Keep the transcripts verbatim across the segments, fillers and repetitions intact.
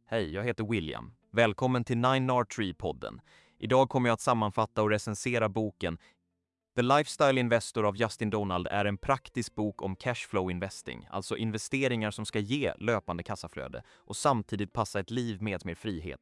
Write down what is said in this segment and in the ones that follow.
Hej, jag heter William. Välkommen till Nine R Tree-podden. Idag kommer jag att sammanfatta och recensera boken The Lifestyle Investor av Justin Donald är en praktisk bok om cashflow investing, alltså investeringar som ska ge löpande kassaflöde och samtidigt passa ett liv med mer frihet.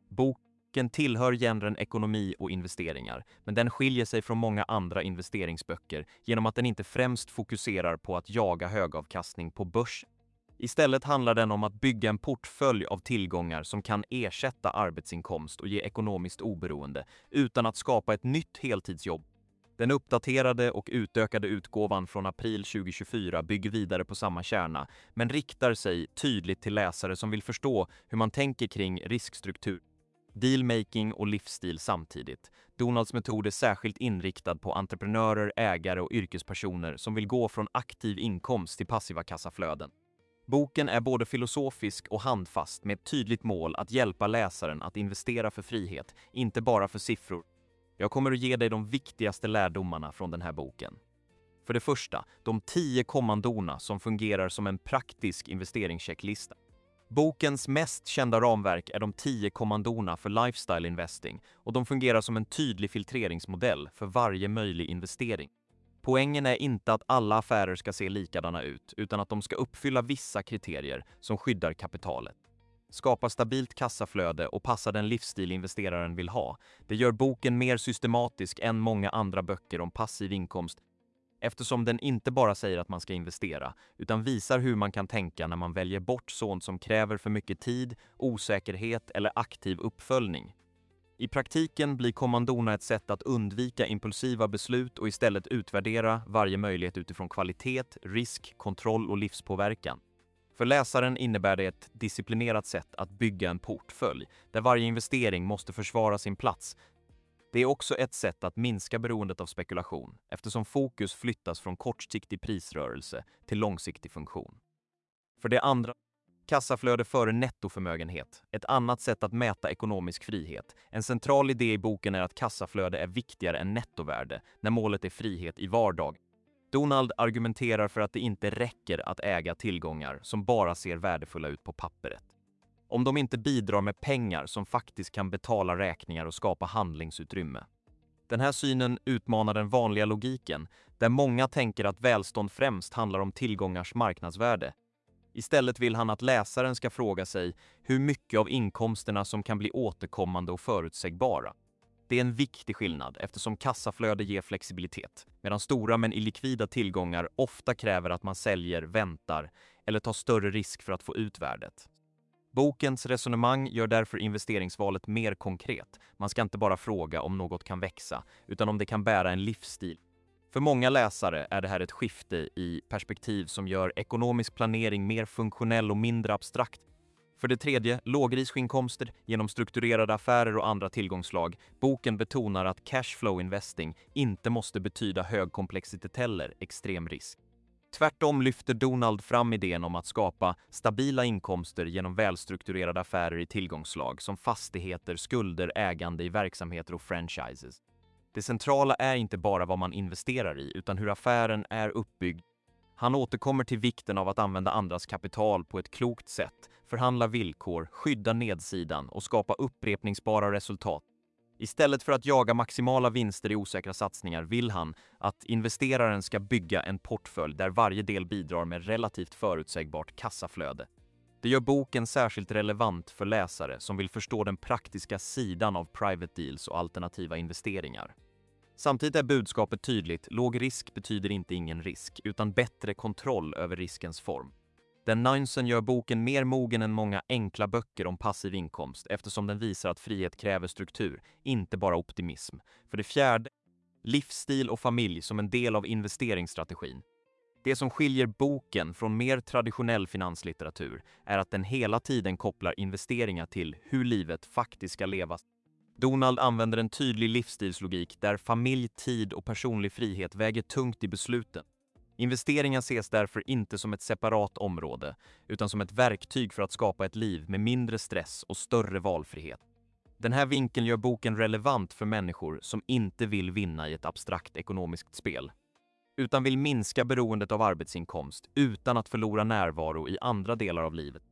Boken tillhör genren ekonomi och investeringar, men den skiljer sig från många andra investeringsböcker genom att den inte främst fokuserar på att jaga högavkastning på börs. Istället handlar den om att bygga en portfölj av tillgångar som kan ersätta arbetsinkomst och ge ekonomiskt oberoende utan att skapa ett nytt heltidsjobb. Den uppdaterade och utökade utgåvan från april tjugohundratjugofyra bygger vidare på samma kärna, men riktar sig tydligt till läsare som vill förstå hur man tänker kring riskstruktur, dealmaking och livsstil samtidigt. Donalds metod är särskilt inriktad på entreprenörer, ägare och yrkespersoner som vill gå från aktiv inkomst till passiva kassaflöden. Boken är både filosofisk och handfast med ett tydligt mål att hjälpa läsaren att investera för frihet, inte bara för siffror. Jag kommer att ge dig de viktigaste lärdomarna från den här boken. För det första, de tio kommandona som fungerar som en praktisk investeringschecklista. Bokens mest kända ramverk är de tio kommandona för lifestyle investing och de fungerar som en tydlig filtreringsmodell för varje möjlig investering. Poängen är inte att alla affärer ska se likadana ut, utan att de ska uppfylla vissa kriterier som skyddar kapitalet. Skapa stabilt kassaflöde och passa den livsstil investeraren vill ha. Det gör boken mer systematisk än många andra böcker om passiv inkomst, eftersom den inte bara säger att man ska investera, utan visar hur man kan tänka när man väljer bort sånt som kräver för mycket tid, osäkerhet eller aktiv uppföljning. I praktiken blir kommandona ett sätt att undvika impulsiva beslut och istället utvärdera varje möjlighet utifrån kvalitet, risk, kontroll och livspåverkan. För läsaren innebär det ett disciplinerat sätt att bygga en portfölj, där varje investering måste försvara sin plats. Det är också ett sätt att minska beroendet av spekulation, eftersom fokus flyttas från kortsiktig prisrörelse till långsiktig funktion. För det andra, kassaflöde före nettoförmögenhet, ett annat sätt att mäta ekonomisk frihet. En central idé i boken är att kassaflöde är viktigare än nettovärde när målet är frihet i vardag. Donald argumenterar för att det inte räcker att äga tillgångar som bara ser värdefulla ut på pappret. Om de inte bidrar med pengar som faktiskt kan betala räkningar och skapa handlingsutrymme. Den här synen utmanar den vanliga logiken, där många tänker att välstånd främst handlar om tillgångars marknadsvärde. Istället vill han att läsaren ska fråga sig hur mycket av inkomsterna som kan bli återkommande och förutsägbara. Det är en viktig skillnad eftersom kassaflöde ger flexibilitet, medan stora men illikvida tillgångar ofta kräver att man säljer, väntar eller tar större risk för att få ut värdet. Bokens resonemang gör därför investeringsvalet mer konkret. Man ska inte bara fråga om något kan växa, utan om det kan bära en livsstil. För många läsare är det här ett skifte i perspektiv som gör ekonomisk planering mer funktionell och mindre abstrakt. För det tredje, lågriskinkomster genom strukturerade affärer och andra tillgångslag. Boken betonar att cashflow investing inte måste betyda hög komplexitet eller extrem risk. Tvärtom lyfter Donald fram idén om att skapa stabila inkomster genom välstrukturerade affärer i tillgångslag som fastigheter, skulder, ägande i verksamheter och franchises. Det centrala är inte bara vad man investerar i, utan hur affären är uppbyggd. Han återkommer till vikten av att använda andras kapital på ett klokt sätt, förhandla villkor, skydda nedsidan och skapa upprepningsbara resultat. Istället för att jaga maximala vinster i osäkra satsningar vill han att investeraren ska bygga en portfölj där varje del bidrar med relativt förutsägbart kassaflöde. Det gör boken särskilt relevant för läsare som vill förstå den praktiska sidan av private deals och alternativa investeringar. Samtidigt är budskapet tydligt, låg risk betyder inte ingen risk, utan bättre kontroll över riskens form. Den nyansen gör boken mer mogen än många enkla böcker om passiv inkomst eftersom den visar att frihet kräver struktur, inte bara optimism. För det fjärde, livsstil och familj som en del av investeringsstrategin. Det som skiljer boken från mer traditionell finanslitteratur är att den hela tiden kopplar investeringar till hur livet faktiskt ska levas. Donald använder en tydlig livsstilslogik där familj, tid och personlig frihet väger tungt i besluten. Investeringar ses därför inte som ett separat område, utan som ett verktyg för att skapa ett liv med mindre stress och större valfrihet. Den här vinkeln gör boken relevant för människor som inte vill vinna i ett abstrakt ekonomiskt spel, utan vill minska beroendet av arbetsinkomst utan att förlora närvaro i andra delar av livet.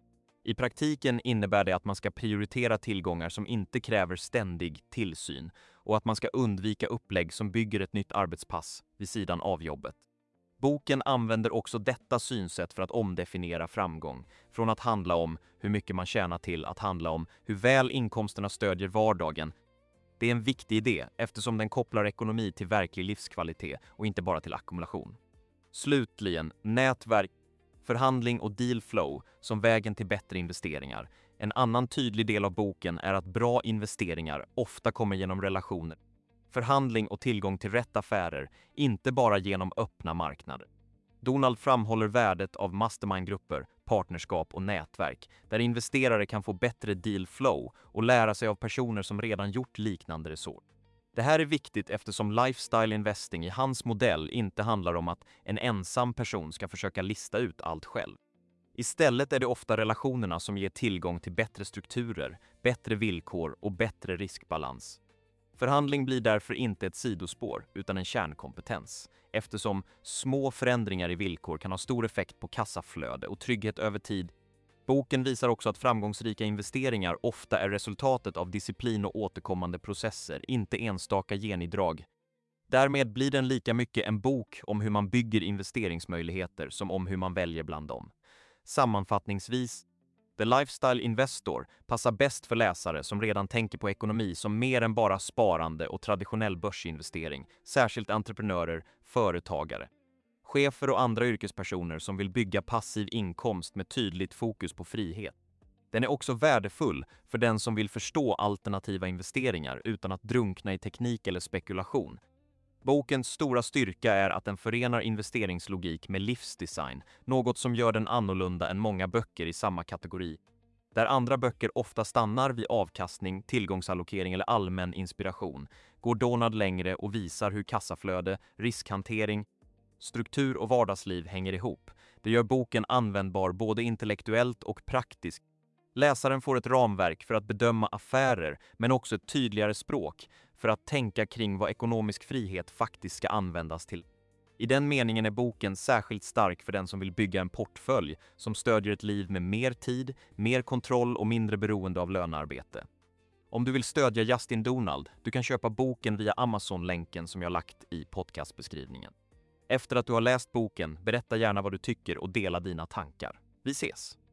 I praktiken innebär det att man ska prioritera tillgångar som inte kräver ständig tillsyn och att man ska undvika upplägg som bygger ett nytt arbetspass vid sidan av jobbet. Boken använder också detta synsätt för att omdefiniera framgång, från att handla om hur mycket man tjänar till att handla om hur väl inkomsterna stödjer vardagen. Det är en viktig idé eftersom den kopplar ekonomi till verklig livskvalitet och inte bara till ackumulation. Slutligen, nätverk, förhandling och deal flow som vägen till bättre investeringar. En annan tydlig del av boken är att bra investeringar ofta kommer genom relationer, förhandling och tillgång till rätt affärer, inte bara genom öppna marknader. Donald framhåller värdet av mastermind-grupper, partnerskap och nätverk, där investerare kan få bättre deal flow och lära sig av personer som redan gjort liknande resor. Det här är viktigt eftersom lifestyle investing i hans modell inte handlar om att en ensam person ska försöka lista ut allt själv. Istället är det ofta relationerna som ger tillgång till bättre strukturer, bättre villkor och bättre riskbalans. Förhandling blir därför inte ett sidospår utan en kärnkompetens, eftersom små förändringar i villkor kan ha stor effekt på kassaflöde och trygghet över tid. Boken visar också att framgångsrika investeringar ofta är resultatet av disciplin och återkommande processer, inte enstaka genidrag. Därmed blir den lika mycket en bok om hur man bygger investeringsmöjligheter som om hur man väljer bland dem. Sammanfattningsvis, The Lifestyle Investor passar bäst för läsare som redan tänker på ekonomi som mer än bara sparande och traditionell börsinvestering, särskilt entreprenörer, företagare, chefer och andra yrkespersoner som vill bygga passiv inkomst med tydligt fokus på frihet. Den är också värdefull för den som vill förstå alternativa investeringar utan att drunkna i teknik eller spekulation. Bokens stora styrka är att den förenar investeringslogik med livsdesign, något som gör den annorlunda än många böcker i samma kategori. Där andra böcker ofta stannar vid avkastning, tillgångsallokering eller allmän inspiration, går Donald längre och visar hur kassaflöde, riskhantering, struktur och vardagsliv hänger ihop. Det gör boken användbar både intellektuellt och praktiskt. Läsaren får ett ramverk för att bedöma affärer, men också ett tydligare språk för att tänka kring vad ekonomisk frihet faktiskt ska användas till. I den meningen är boken särskilt stark för den som vill bygga en portfölj som stödjer ett liv med mer tid, mer kontroll och mindre beroende av lönearbete. Om du vill stödja Justin Donald, du kan köpa boken via Amazon-länken som jag lagt i podcastbeskrivningen. Efter att du har läst boken, berätta gärna vad du tycker och dela dina tankar. Vi ses!